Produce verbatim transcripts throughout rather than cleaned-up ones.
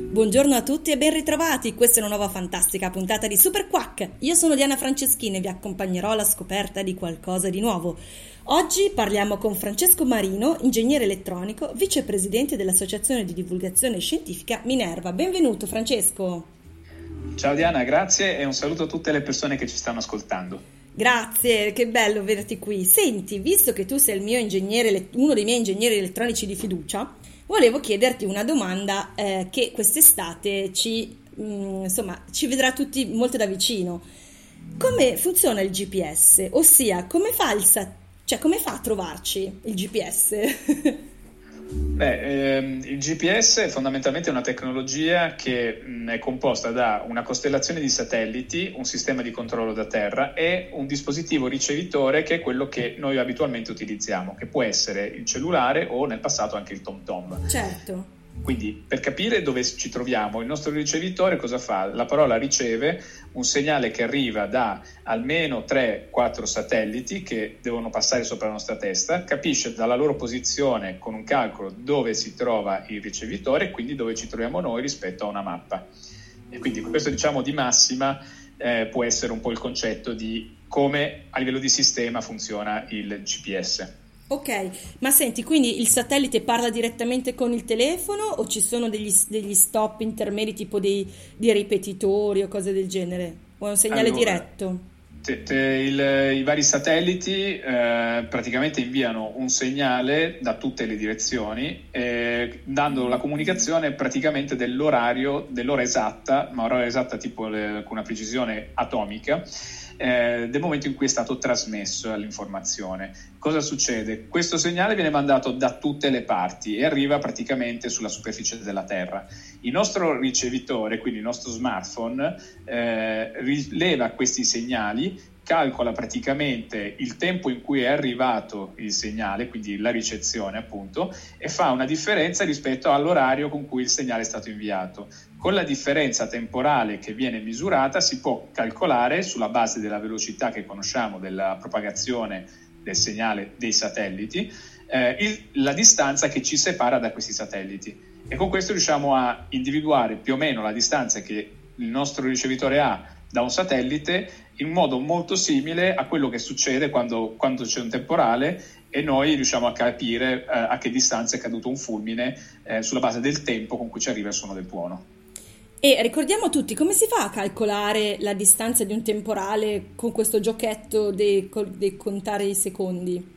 Buongiorno a tutti e ben ritrovati, questa è una nuova fantastica puntata di Super Quack. Io sono Diana Franceschini e vi accompagnerò alla scoperta di qualcosa di nuovo. Oggi parliamo con Francesco Marino, ingegnere elettronico, vicepresidente dell'Associazione di Divulgazione Scientifica Minerva. Benvenuto Francesco. Ciao Diana, grazie e un saluto a tutte le persone che ci stanno ascoltando. Grazie, che bello vederti qui. Senti, visto che tu sei il mio ingegnere, uno dei miei ingegneri elettronici di fiducia, volevo chiederti una domanda eh, che quest'estate ci, mh, insomma, ci vedrà tutti molto da vicino. Come funziona il G P S? Ossia, come fa, il sa- cioè, come fa a trovarci il G P S? Beh, ehm, il G P S è fondamentalmente una tecnologia che mh, è composta da una costellazione di satelliti, un sistema di controllo da terra e un dispositivo ricevitore che è quello che noi abitualmente utilizziamo, che può essere il cellulare o nel passato anche il TomTom. Certo. Quindi per capire dove ci troviamo, il nostro ricevitore cosa fa? La parola riceve un segnale che arriva da almeno tre quattro satelliti che devono passare sopra la nostra testa, capisce dalla loro posizione con un calcolo dove si trova il ricevitore e quindi dove ci troviamo noi rispetto a una mappa. E quindi questo, diciamo, di massima eh, può essere un po' il concetto di come a livello di sistema funziona il G P S. Ok, ma senti, quindi il satellite parla direttamente con il telefono o ci sono degli, degli stop intermedi tipo dei, dei ripetitori o cose del genere? O è un segnale Allora, diretto? te, te, il, i vari satelliti eh, praticamente inviano un segnale da tutte le direzioni eh, dando la comunicazione praticamente dell'orario, dell'ora esatta, ma ora esatta tipo le, con una precisione atomica, Eh, del momento in cui è stato trasmesso l'informazione. Cosa succede? Questo segnale viene mandato da tutte le parti e arriva praticamente sulla superficie della Terra. Il nostro ricevitore, quindi il nostro smartphone, eh, rileva questi segnali, calcola praticamente il tempo in cui è arrivato il segnale, quindi la ricezione appunto, e fa una differenza rispetto all'orario con cui il segnale è stato inviato. Con la differenza temporale che viene misurata si può calcolare, sulla base della velocità che conosciamo della propagazione del segnale dei satelliti, eh, il, la distanza che ci separa da questi satelliti. E con questo riusciamo a individuare più o meno la distanza che il nostro ricevitore ha da un satellite in modo molto simile a quello che succede quando, quando c'è un temporale e noi riusciamo a capire eh, a che distanza è caduto un fulmine eh, sulla base del tempo con cui ci arriva il suono del tuono. E ricordiamo a tutti come si fa a calcolare la distanza di un temporale con questo giochetto di contare i secondi?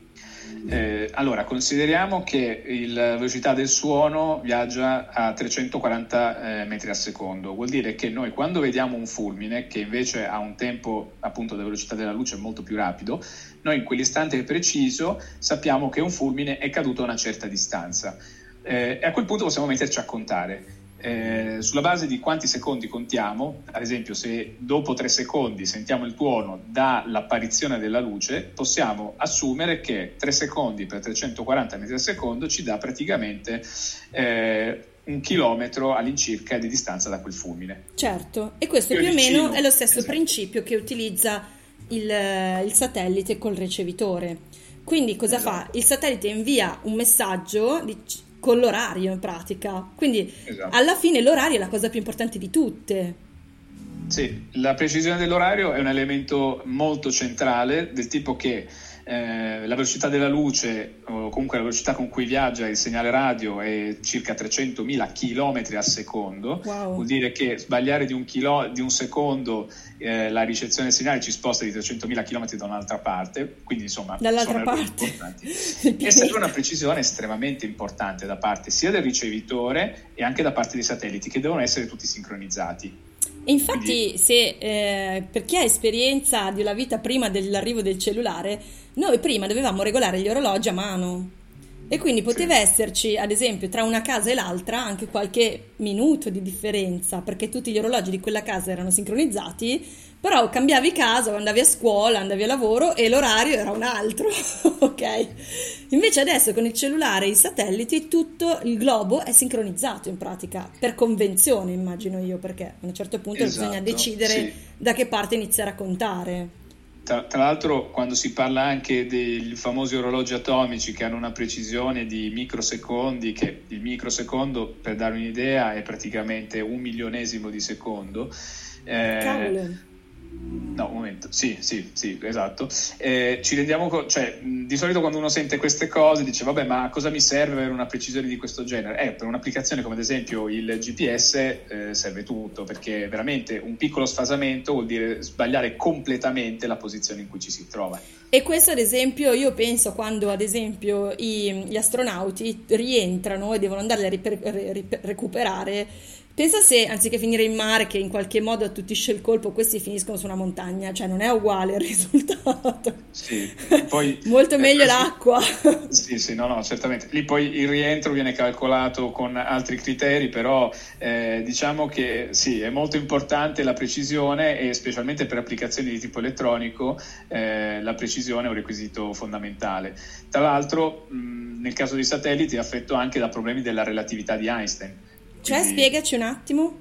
Eh, allora, consideriamo che il- la velocità del suono viaggia a trecentoquaranta eh, metri al secondo. Vuol dire che noi quando vediamo un fulmine, che invece ha un tempo appunto della velocità della luce molto più rapido, noi in quell'istante preciso sappiamo che un fulmine è caduto a una certa distanza. Eh, e a quel punto possiamo metterci a contare. Eh, sulla base di quanti secondi contiamo, ad esempio se dopo tre secondi sentiamo il tuono dall'apparizione della luce, possiamo assumere che tre secondi per trecentoquaranta metri al secondo ci dà praticamente eh, un chilometro all'incirca di distanza da quel fulmine. Certo, e questo più, più o meno è lo stesso esatto. principio che utilizza il, il satellite col ricevitore. Quindi cosa esatto. fa? Il satellite invia un messaggio di, con l'orario in pratica, quindi esatto. alla fine l'orario è la cosa più importante di tutte. Sì, la precisione dell'orario è un elemento molto centrale, del tipo che eh, la velocità della luce o comunque la velocità con cui viaggia il segnale radio è circa trecentomila chilometri al secondo. Wow. Vuol dire che sbagliare di un, chilo, di un secondo eh, la ricezione del segnale ci sposta di trecentomila chilometri da un'altra parte, quindi insomma dall'altra parte e serve una precisione estremamente importante da parte sia del ricevitore e anche da parte dei satelliti, che devono essere tutti sincronizzati. Infatti, Quindi, se eh, per chi ha esperienza della vita prima dell'arrivo del cellulare, noi prima dovevamo regolare gli orologi a mano e quindi poteva sì. esserci, ad esempio, tra una casa e l'altra anche qualche minuto di differenza, perché tutti gli orologi di quella casa erano sincronizzati, però cambiavi casa, andavi a scuola, andavi a lavoro e l'orario era un altro, ok? Invece adesso con il cellulare e i satelliti tutto il globo è sincronizzato in pratica, per convenzione immagino io, perché a un certo punto esatto, bisogna decidere sì. da che parte iniziare a contare. Tra, tra l'altro, quando si parla anche dei famosi orologi atomici che hanno una precisione di microsecondi, che il microsecondo, per dare un'idea, è praticamente un milionesimo di secondo. Eh, Cavolo. No, un momento, sì, sì, sì, esatto. Eh, ci rendiamo conto, cioè, di solito quando uno sente queste cose dice, vabbè, ma a cosa mi serve avere una precisione di questo genere? Eh, per un'applicazione come ad esempio il G P S eh, serve tutto, perché veramente un piccolo sfasamento vuol dire sbagliare completamente la posizione in cui ci si trova. E questo ad esempio io penso quando ad esempio i, gli astronauti rientrano e devono andare a riper- ri- recuperare. Pensa se anziché finire in mare, che in qualche modo attutisce il colpo, questi finiscono su una montagna, cioè non è uguale il risultato. Sì, poi molto meglio eh, l'acqua. Sì, sì, no, no, certamente. Lì poi il rientro viene calcolato con altri criteri, però eh, diciamo che sì, è molto importante la precisione e specialmente per applicazioni di tipo elettronico eh, la precisione è un requisito fondamentale. Tra l'altro, mh, nel caso dei satelliti è affetto anche da problemi della relatività di Einstein. Cioè, quindi, spiegaci un attimo.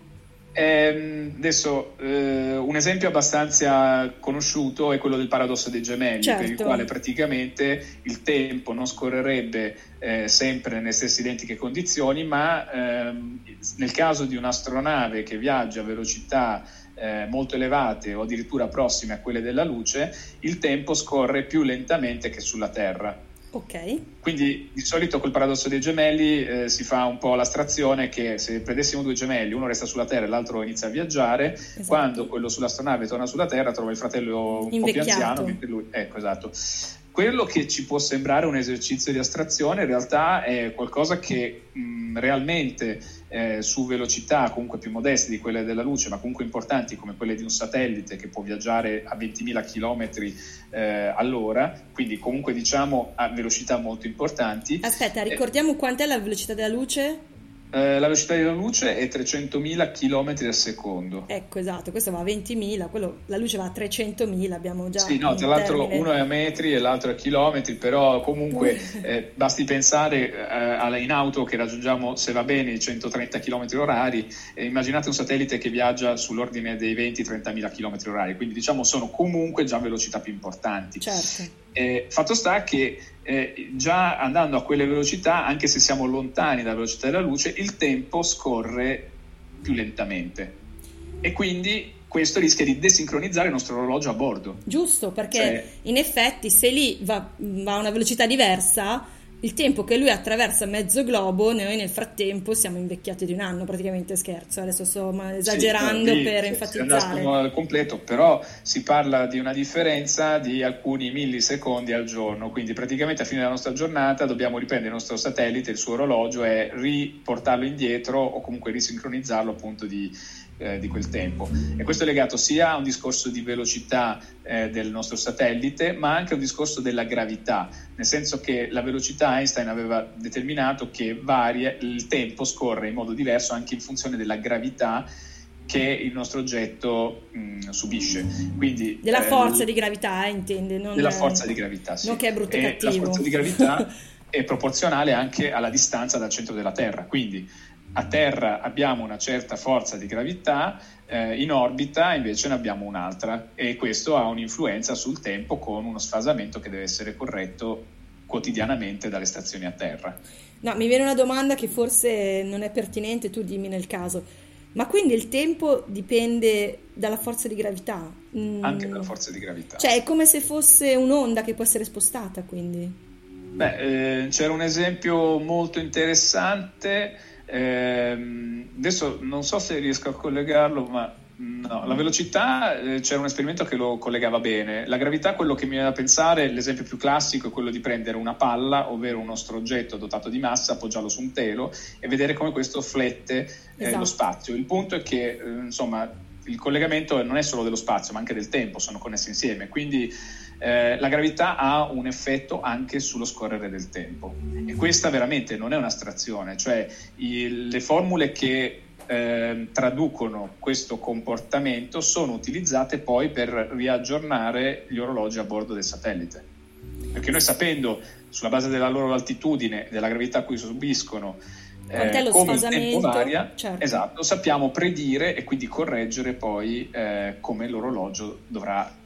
Ehm, adesso eh, un esempio abbastanza conosciuto è quello del paradosso dei gemelli, certo. per il quale praticamente il tempo non scorrerebbe eh, sempre nelle stesse identiche condizioni, ma ehm, nel caso di un'astronave che viaggia a velocità eh, molto elevate o addirittura prossime a quelle della luce, il tempo scorre più lentamente che sulla Terra. Ok. Quindi di solito col paradosso dei gemelli eh, si fa un po' l'astrazione che se prendessimo due gemelli, uno resta sulla Terra e l'altro inizia a viaggiare, esatto. Quando quello sull'astronave torna sulla Terra trova il fratello un invecchiato. po' più anziano, mentre lui, ecco, esatto. Quello che ci può sembrare un esercizio di astrazione in realtà è qualcosa che mh, realmente eh, su velocità comunque più modeste di quelle della luce, ma comunque importanti come quelle di un satellite che può viaggiare a ventimila chilometri eh, all'ora, quindi comunque diciamo a velocità molto importanti. Aspetta, ricordiamo eh, quant'è la velocità della luce? Eh, la velocità della luce è trecentomila chilometri al secondo. Ecco, esatto, questo va a ventimila, quello, la luce va a trecentomila, abbiamo già. Sì, no, tra l'altro termine. Uno è a metri e l'altro è a chilometri, però comunque eh, basti pensare eh, in auto che raggiungiamo, se va bene, i centotrenta chilometri orari, e immaginate un satellite che viaggia sull'ordine dei venti trentamila chilometri orari, quindi diciamo sono comunque già velocità più importanti. Certo. Eh, fatto sta che eh, già andando a quelle velocità, anche se siamo lontani dalla velocità della luce, il tempo scorre più lentamente e quindi questo rischia di desincronizzare il nostro orologio a bordo. Giusto, perché cioè, in effetti se lì va, va a una velocità diversa, il tempo che lui attraversa mezzo globo, noi nel frattempo siamo invecchiati di un anno, praticamente, scherzo, adesso sto esagerando sì, per sì, enfatizzare. Al completo, però si parla di una differenza di alcuni millisecondi al giorno, quindi praticamente a fine della nostra giornata dobbiamo riprendere il nostro satellite, il suo orologio e riportarlo indietro o comunque risincronizzarlo appunto di Eh, di quel tempo, e questo è legato sia a un discorso di velocità eh, del nostro satellite, ma anche a un discorso della gravità, nel senso che la velocità Einstein aveva determinato che varia, il tempo scorre in modo diverso anche in funzione della gravità che il nostro oggetto mh, subisce, quindi della eh, forza l- di gravità eh, intende non della è... forza di gravità, sì. Non che è brutto e e cattivo. la forza di gravità è proporzionale anche alla distanza dal centro della Terra, quindi a Terra abbiamo una certa forza di gravità, eh, in orbita invece ne abbiamo un'altra, e questo ha un'influenza sul tempo con uno sfasamento che deve essere corretto quotidianamente dalle stazioni a terra. No, mi viene una domanda che forse non è pertinente, tu dimmi nel caso, ma quindi il tempo dipende dalla forza di gravità? Mm. Anche dalla forza di gravità. Cioè è come se fosse un'onda che può essere spostata, quindi? Beh, eh, c'era un esempio molto interessante. Eh, adesso non so se riesco a collegarlo, ma no, la velocità eh, c'era un esperimento che lo collegava bene. La gravità, quello che mi viene da pensare, l'esempio più classico è quello di prendere una palla, ovvero un nostro oggetto dotato di massa, appoggiarlo su un telo e vedere come questo flette eh, esatto. lo spazio. Il punto è che eh, insomma il collegamento non è solo dello spazio ma anche del tempo, sono connessi insieme, quindi Eh, la gravità ha un effetto anche sullo scorrere del tempo, e questa veramente non è un'astrazione, cioè i, le formule che eh, traducono questo comportamento sono utilizzate poi per riaggiornare gli orologi a bordo del satellite, perché noi, sapendo sulla base della loro altitudine e della gravità a cui subiscono eh, come il tempo varia, certo. esatto, sappiamo predire e quindi correggere poi eh, come l'orologio dovrà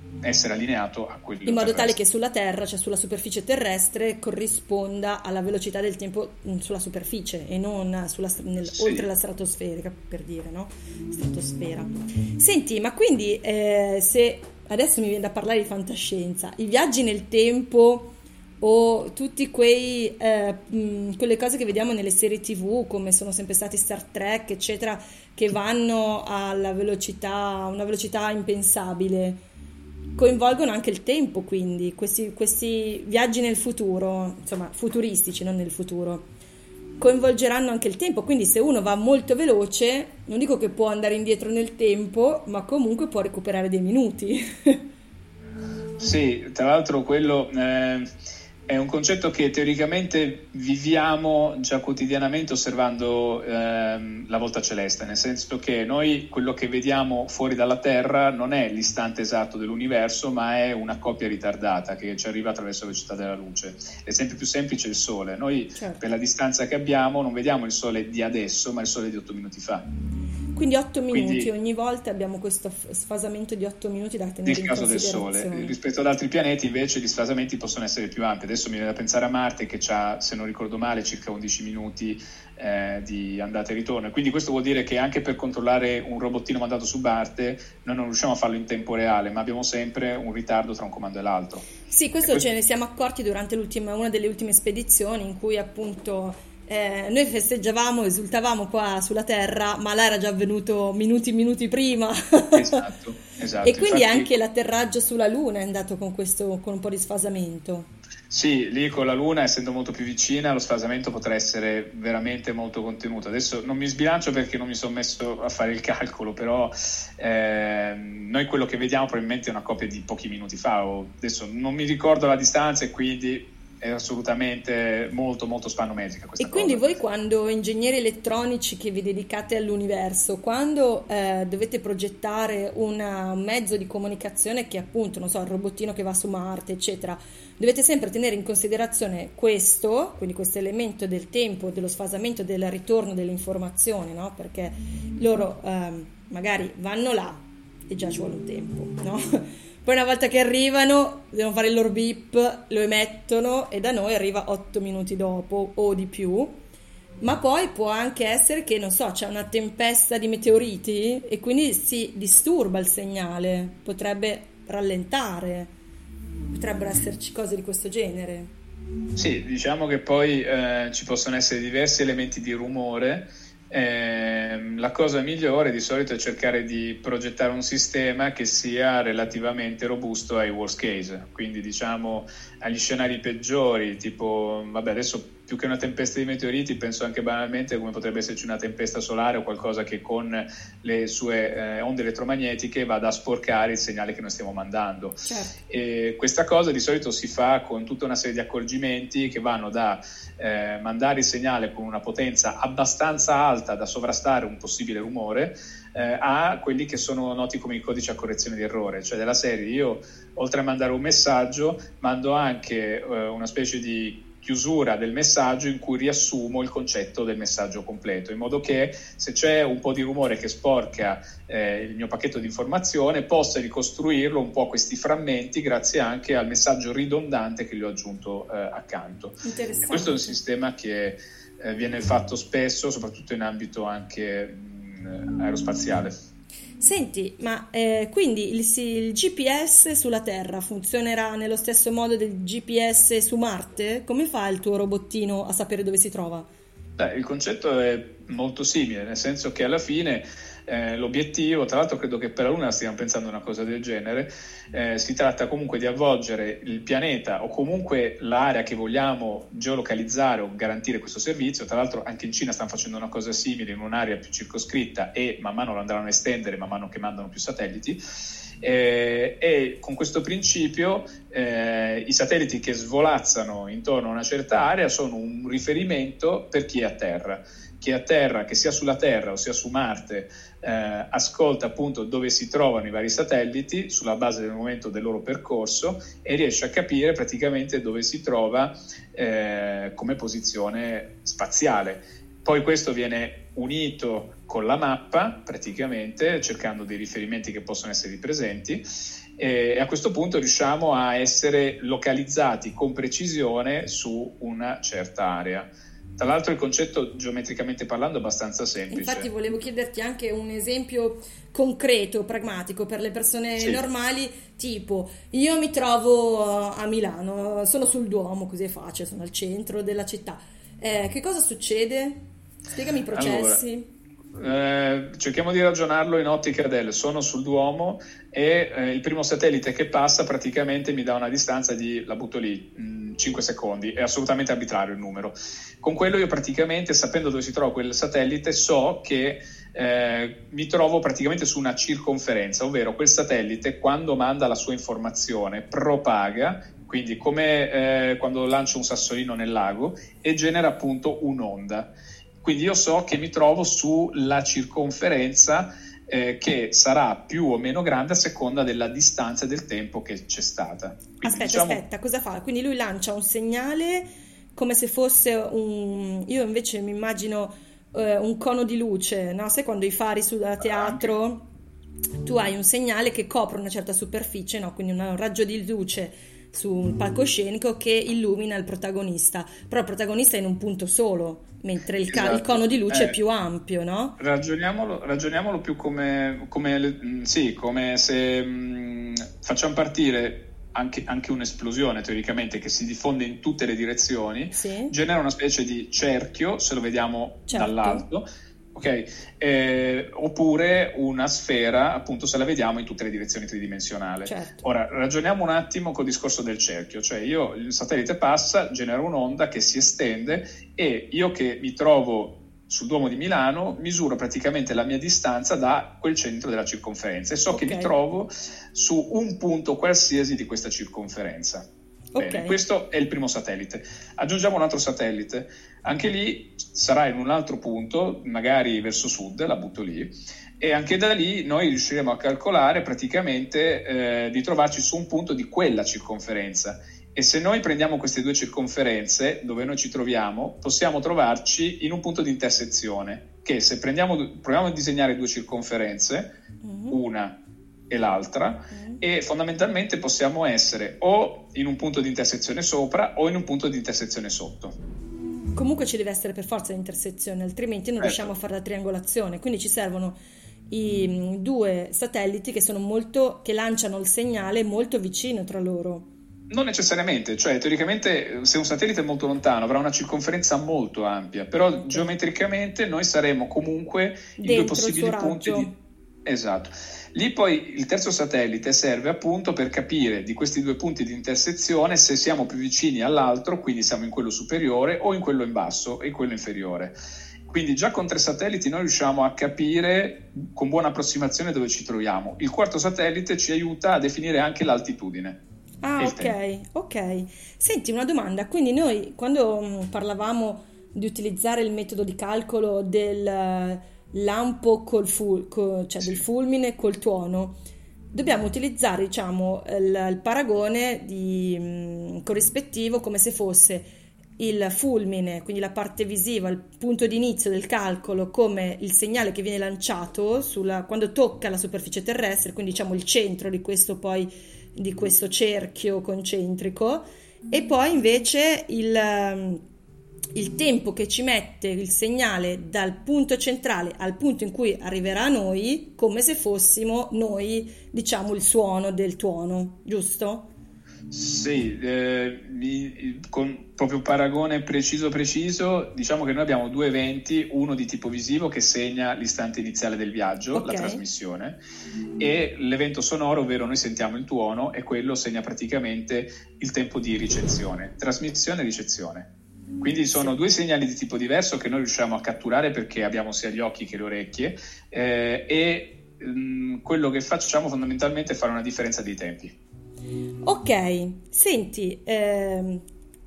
essere allineato a quello in modo terrestre. tale che sulla Terra, cioè sulla superficie terrestre, corrisponda alla velocità del tempo sulla superficie e non sulla, nel, Sì. oltre la stratosfera, per dire, no? Stratosfera. Senti, ma quindi eh, se adesso mi viene da parlare di fantascienza, i viaggi nel tempo o tutti quei eh, mh, quelle cose che vediamo nelle serie tivù, come sono sempre stati Star Trek, eccetera, che vanno alla velocità, a una velocità impensabile, coinvolgono anche il tempo, quindi questi, questi viaggi nel futuro, insomma futuristici, non nel futuro, coinvolgeranno anche il tempo, quindi se uno va molto veloce, non dico che può andare indietro nel tempo, ma comunque può recuperare dei minuti. Sì, tra l'altro quello eh, è un concetto che teoricamente viviamo già quotidianamente osservando ehm, la volta celeste, nel senso che noi quello che vediamo fuori dalla Terra non è l'istante esatto dell'universo, ma è una copia ritardata che ci arriva attraverso la velocità della luce. L'esempio più semplice è il Sole. Noi Certo. per la distanza che abbiamo non vediamo il Sole di adesso, ma il Sole di otto minuti fa. Quindi otto minuti, Quindi- ogni volta abbiamo questo f- sfasamento di otto minuti da tenere Nel in caso del Sole, considerazione. rispetto ad altri pianeti invece gli sfasamenti possono essere più ampi. Adesso mi viene da pensare a Marte che ha, se non ricordo male, circa undici minuti eh, di andata e ritorno. Quindi questo vuol dire che anche per controllare un robottino mandato su Marte noi non riusciamo a farlo in tempo reale, ma abbiamo sempre un ritardo tra un comando e l'altro. Sì, questo E questo- ce ne siamo accorti durante l'ultima, una delle ultime spedizioni in cui appunto eh, noi festeggiavamo, esultavamo qua sulla Terra, ma là era già avvenuto minuti minuti prima. Esatto, esatto. E quindi Infatti- anche l'atterraggio sulla Luna è andato con questo, con un po' di sfasamento. Sì, lì con la Luna, essendo molto più vicina, lo sfasamento potrà essere veramente molto contenuto. Adesso non mi sbilancio perché non mi sono messo a fare il calcolo, però ehm, noi quello che vediamo probabilmente è una copia di pochi minuti fa. O adesso non mi ricordo la distanza e quindi è assolutamente molto molto spannometrica questa E quindi cosa. voi quando ingegneri elettronici che vi dedicate all'universo, quando eh, dovete progettare una- un mezzo di comunicazione che appunto, non so, il robottino che va su Marte, eccetera, dovete sempre tenere in considerazione questo, quindi questo elemento del tempo, dello sfasamento, del ritorno delle informazioni, no? Perché loro ehm, magari vanno là e già ci vuole un tempo, no? Poi una volta che arrivano devono fare il loro beep, lo emettono e da noi arriva otto minuti dopo o di più. Ma poi può anche essere che, non so, c'è una tempesta di meteoriti e quindi si disturba il segnale, potrebbe rallentare, potrebbero esserci cose di questo genere. Sì, diciamo che poi eh, ci possono essere diversi elementi di rumore. Ehm, la cosa migliore di solito è cercare di progettare un sistema che sia relativamente robusto ai worst case, quindi diciamo agli scenari peggiori, tipo, vabbè, adesso più che una tempesta di meteoriti penso anche banalmente come potrebbe esserci una tempesta solare o qualcosa che con le sue eh, onde elettromagnetiche vada a sporcare il segnale che noi stiamo mandando. Certo. E questa cosa di solito si fa con tutta una serie di accorgimenti che vanno da eh, mandare il segnale con una potenza abbastanza alta da sovrastare un possibile rumore eh, a quelli che sono noti come i codici a correzione di errore, cioè della serie io oltre a mandare un messaggio mando anche eh, una specie di chiusura del messaggio in cui riassumo il concetto del messaggio completo, in modo che se c'è un po' di rumore che sporca eh, il mio pacchetto di informazione possa ricostruirlo un po' questi frammenti grazie anche al messaggio ridondante che gli ho aggiunto eh, accanto. Interessante. E questo è un sistema che eh, viene fatto spesso, soprattutto in ambito anche mh, aerospaziale. Senti, ma eh, quindi il, si- il G P S sulla Terra funzionerà nello stesso modo del G P S su Marte? Come fa il tuo robottino a sapere dove si trova? Beh, il concetto è molto simile, nel senso che alla fine eh, l'obiettivo, tra l'altro credo che per la Luna stiamo pensando a una cosa del genere, eh, si tratta comunque di avvolgere il pianeta o comunque l'area che vogliamo geolocalizzare o garantire questo servizio. Tra l'altro anche in Cina stanno facendo una cosa simile in un'area più circoscritta e man mano lo andranno a estendere man mano che mandano più satelliti. Eh, e con questo principio eh, i satelliti che svolazzano intorno a una certa area sono un riferimento per chi è a terra. Chi è a terra, che sia sulla Terra o sia su Marte, eh, ascolta appunto dove si trovano i vari satelliti sulla base del momento del loro percorso e riesce a capire praticamente dove si trova eh, come posizione spaziale. Poi questo viene unito con la mappa praticamente cercando dei riferimenti che possono essere presenti e a questo punto riusciamo a essere localizzati con precisione su una certa area. Tra l'altro il concetto, geometricamente parlando, è abbastanza semplice. Infatti volevo chiederti anche un esempio concreto, pragmatico per le persone sì. normali, tipo io mi trovo a Milano, sono sul Duomo, così è facile, sono al centro della città. Eh, che cosa succede? Spiegami i processi. Allora, Eh, cerchiamo di ragionarlo in ottica del sono sul Duomo e eh, il primo satellite che passa praticamente mi dà una distanza di, la butto lì, mh, cinque secondi, è assolutamente arbitrario il numero. Con quello io praticamente, sapendo dove si trova quel satellite, so che eh, mi trovo praticamente su una circonferenza, ovvero quel satellite quando manda la sua informazione propaga, quindi come eh, quando lancio un sassolino nel lago, e genera appunto un'onda. Quindi io so che mi trovo sulla circonferenza eh, che sarà più o meno grande a seconda della distanza e del tempo che c'è stata. Quindi, aspetta, diciamo... aspetta, cosa fa? Quindi lui lancia un segnale come se fosse un... Io invece mi immagino eh, un cono di luce, no? Sai quando i fari sul teatro, anche. Tu hai un segnale che copre una certa superficie, no? Quindi un raggio di luce su un palcoscenico che illumina il protagonista, però il protagonista è in un punto solo, mentre il, esatto. il cono di luce eh, è più ampio, no? Ragioniamolo, ragioniamolo più come, come, sì, come se mh, facciamo partire anche, anche un'esplosione teoricamente che si diffonde in tutte le direzioni, sì. genera una specie di cerchio, se lo vediamo certo. dall'alto, ok? Eh, oppure una sfera, appunto, se la vediamo in tutte le direzioni tridimensionali. Certo. Ora, ragioniamo un attimo col discorso del cerchio, cioè io, il satellite passa, genera un'onda che si estende e io che mi trovo sul Duomo di Milano misuro praticamente la mia distanza da quel centro della circonferenza e so okay. che mi trovo su un punto qualsiasi di questa circonferenza. Bene, okay. Questo è il primo satellite. Aggiungiamo un altro satellite, anche lì sarà in un altro punto, magari verso sud, la butto lì, e anche da lì noi riusciremo a calcolare praticamente eh, di trovarci su un punto di quella circonferenza. E se noi prendiamo queste due circonferenze dove noi ci troviamo, possiamo trovarci in un punto di intersezione, che se prendiamo, proviamo a disegnare due circonferenze, mm-hmm. una e l'altra, mm. e fondamentalmente possiamo essere o in un punto di intersezione sopra o in un punto di intersezione sotto. Comunque ci deve essere per forza l'intersezione, altrimenti non certo. riusciamo a fare la triangolazione, quindi ci servono i due satelliti che sono molto, che lanciano il segnale molto vicino tra loro. Non necessariamente, cioè teoricamente se un satellite è molto lontano avrà una circonferenza molto ampia, però okay. geometricamente noi saremo comunque in due possibili punti di... Esatto. Lì poi il terzo satellite serve appunto per capire di questi due punti di intersezione se siamo più vicini all'altro, quindi siamo in quello superiore o in quello in basso e in quello inferiore. Quindi già con tre satelliti noi riusciamo a capire con buona approssimazione dove ci troviamo. Il quarto satellite ci aiuta a definire anche l'altitudine. Ah, ok, ok. Senti, una domanda, quindi noi quando mh, parlavamo di utilizzare il metodo di calcolo del lampo col ful- co- cioè sì. del fulmine col tuono, dobbiamo utilizzare, diciamo, il, il paragone di, mh, corrispettivo come se fosse il fulmine, quindi la parte visiva, il punto di inizio del calcolo, come il segnale che viene lanciato sulla, quando tocca la superficie terrestre, quindi diciamo il centro di questo poi di questo cerchio concentrico, e poi invece il, il tempo che ci mette il segnale dal punto centrale al punto in cui arriverà a noi, come se fossimo noi, diciamo, il suono del tuono, giusto? Sì, eh, con proprio paragone preciso preciso, diciamo che noi abbiamo due eventi, uno di tipo visivo che segna l'istante iniziale del viaggio, okay. la trasmissione, e l'evento sonoro, ovvero noi sentiamo il tuono, e quello segna praticamente il tempo di ricezione, trasmissione e ricezione. Quindi sono due segnali di tipo diverso che noi riusciamo a catturare perché abbiamo sia gli occhi che le orecchie, eh, e mh, quello che facciamo fondamentalmente è fare una differenza dei tempi. Ok, senti, ehm...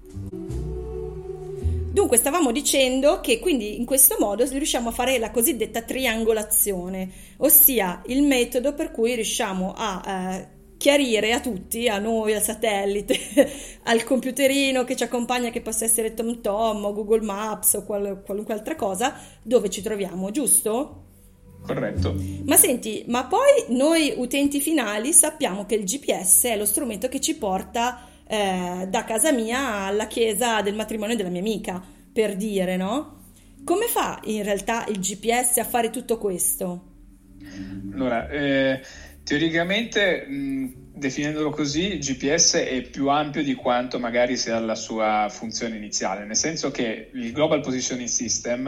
dunque stavamo dicendo che quindi in questo modo riusciamo a fare la cosiddetta triangolazione, ossia il metodo per cui riusciamo a eh, chiarire a tutti, a noi, al satellite, al computerino che ci accompagna, che possa essere TomTom o Google Maps o qual- qualunque altra cosa, dove ci troviamo, giusto? Corretto. Ma senti, ma poi noi utenti finali sappiamo che il G P S è lo strumento che ci porta eh, da casa mia alla chiesa del matrimonio della mia amica, per dire, no? Come fa in realtà il G P S a fare tutto questo? Allora, eh, teoricamente, mh, definendolo così, il G P S è più ampio di quanto magari sia la sua funzione iniziale, nel senso che il Global Positioning System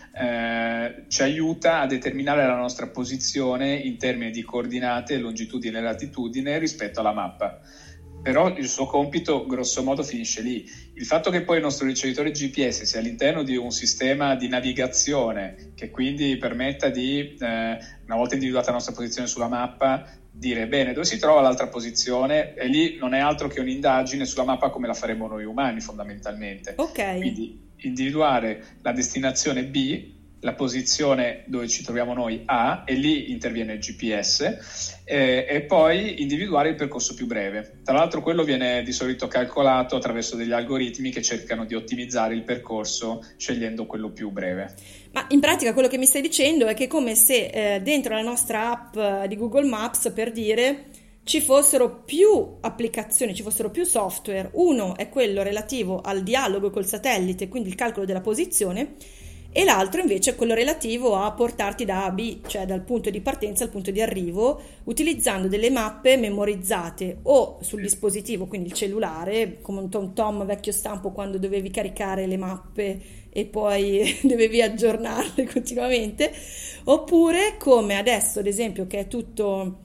eh, ci aiuta a determinare la nostra posizione in termini di coordinate, longitudine e latitudine rispetto alla mappa. Però il suo compito grosso modo finisce lì. Il fatto che poi il nostro ricevitore G P S sia all'interno di un sistema di navigazione che quindi permetta di, eh, una volta individuata la nostra posizione sulla mappa, dire bene dove si trova l'altra posizione, e lì non è altro che un'indagine sulla mappa come la faremo noi umani fondamentalmente. Ok. Quindi individuare la destinazione B, la posizione dove ci troviamo noi A, e lì interviene il G P S, eh, e poi individuare il percorso più breve. Tra l'altro quello viene di solito calcolato attraverso degli algoritmi che cercano di ottimizzare il percorso scegliendo quello più breve. Ma in pratica quello che mi stai dicendo è che è come se eh, dentro la nostra app eh, di Google Maps, per dire, ci fossero più applicazioni, ci fossero più software. Uno è quello relativo al dialogo col satellite, quindi il calcolo della posizione, e l'altro invece è quello relativo a portarti da A a B, cioè dal punto di partenza al punto di arrivo, utilizzando delle mappe memorizzate o sul dispositivo, quindi il cellulare, come un Tom Tom vecchio stampo quando dovevi caricare le mappe e poi dovevi aggiornarle continuamente, oppure come adesso ad esempio che è tutto...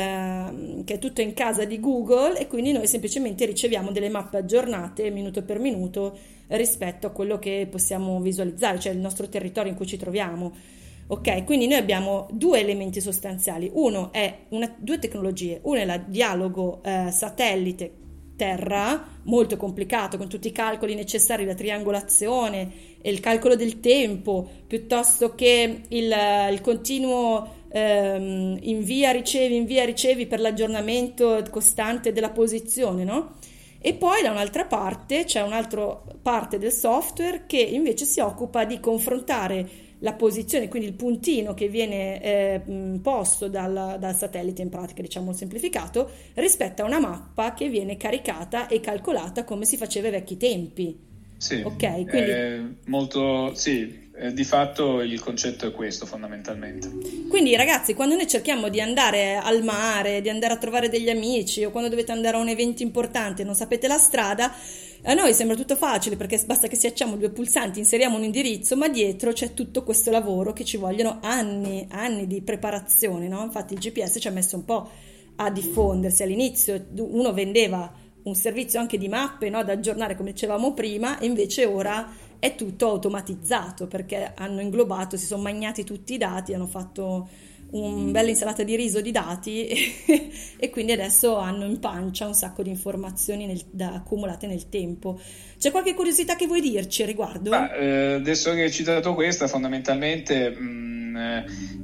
Eh, che è tutto in casa di Google, e quindi noi semplicemente riceviamo delle mappe aggiornate minuto per minuto rispetto a quello che possiamo visualizzare, cioè il nostro territorio in cui ci troviamo. Ok, quindi noi abbiamo due elementi sostanziali. Uno è una, due tecnologie, una è il dialogo eh, satellite terra, molto complicato, con tutti i calcoli necessari, la triangolazione e il calcolo del tempo, piuttosto che il, il continuo ehm, invia, ricevi, invia, ricevi per l'aggiornamento costante della posizione, no? E poi da un'altra parte c'è un'altra parte del software che invece si occupa di confrontare la posizione, quindi il puntino che viene eh, posto dal, dal satellite, in pratica diciamo semplificato, rispetto a una mappa che viene caricata e calcolata come si faceva ai vecchi tempi. Sì, ok, quindi eh, molto sì, eh, di fatto il concetto è questo fondamentalmente. Quindi ragazzi, quando noi cerchiamo di andare al mare, di andare a trovare degli amici, o quando dovete andare a un evento importante e non sapete la strada, a noi sembra tutto facile perché basta che schiacciamo due pulsanti, inseriamo un indirizzo, ma dietro c'è tutto questo lavoro che ci vogliono anni, anni di preparazione, no? Infatti il G P S ci ha messo un po' a diffondersi. All'inizio uno vendeva un servizio anche di mappe, no? Da aggiornare come dicevamo prima, e invece ora è tutto automatizzato perché hanno inglobato, si sono magnati tutti i dati, hanno fatto un bella insalata di riso di dati e, e quindi adesso hanno in pancia un sacco di informazioni nel, da, accumulate nel tempo. C'è qualche curiosità che vuoi dirci a riguardo? Ah, eh, adesso che hai citato questa, fondamentalmente mh,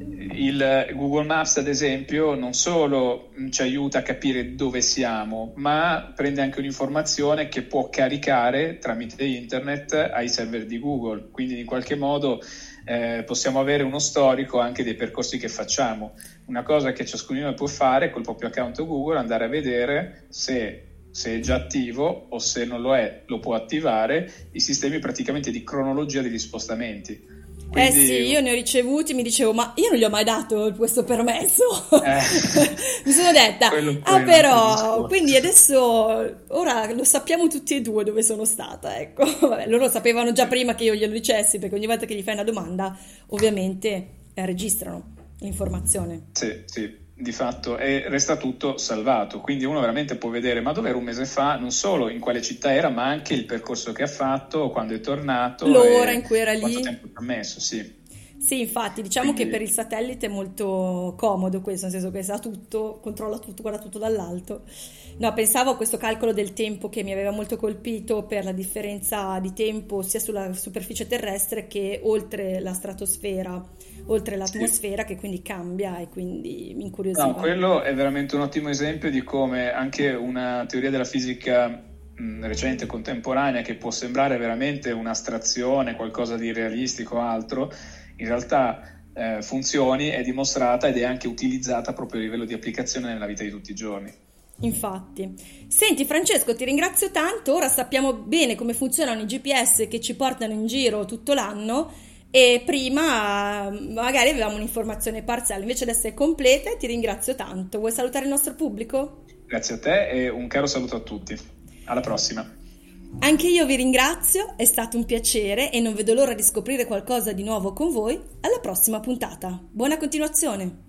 il Google Maps ad esempio non solo ci aiuta a capire dove siamo, ma prende anche un'informazione che può caricare tramite internet ai server di Google, quindi in qualche modo Eh, possiamo avere uno storico anche dei percorsi che facciamo. Una cosa che ciascuno può fare col proprio account Google è andare a vedere se, se è già attivo, o se non lo è lo può attivare i sistemi praticamente di cronologia degli spostamenti. Quindi... Eh sì, io ne ho ricevuti, mi dicevo, ma io non gli ho mai dato questo permesso. Eh, mi sono detta, ah però, quindi discorso. adesso, ora lo sappiamo tutti e due dove sono stata, ecco. Vabbè, loro sapevano già prima che io glielo dicessi, perché ogni volta che gli fai una domanda, ovviamente eh, registrano l'informazione. Sì, sì. Di fatto e resta tutto salvato, quindi uno veramente può vedere ma dov'era un mese fa, non solo in quale città era, ma anche il percorso che ha fatto, quando è tornato, l'ora in cui era lì, quanto tempo ci ha messo. Sì, sì, infatti diciamo quindi... che per il satellite è molto comodo questo, nel senso che sa tutto, controlla tutto, guarda tutto dall'alto. No, pensavo a questo calcolo del tempo che mi aveva molto colpito per la differenza di tempo sia sulla superficie terrestre che oltre la stratosfera, oltre l'atmosfera, sì, che quindi cambia e quindi mi incuriosiva. No, quello è veramente un ottimo esempio di come anche una teoria della fisica mh, recente, contemporanea, che può sembrare veramente un'astrazione, qualcosa di realistico o altro, in realtà eh, funzioni, è dimostrata ed è anche utilizzata proprio a livello di applicazione nella vita di tutti i giorni. Infatti. Senti Francesco, ti ringrazio tanto, ora sappiamo bene come funzionano i G P S che ci portano in giro tutto l'anno e prima magari avevamo un'informazione parziale, invece adesso è completa e ti ringrazio tanto. Vuoi salutare il nostro pubblico? Grazie a te e un caro saluto a tutti. Alla prossima. Anche io vi ringrazio, è stato un piacere e non vedo l'ora di scoprire qualcosa di nuovo con voi. Alla prossima puntata. Buona continuazione!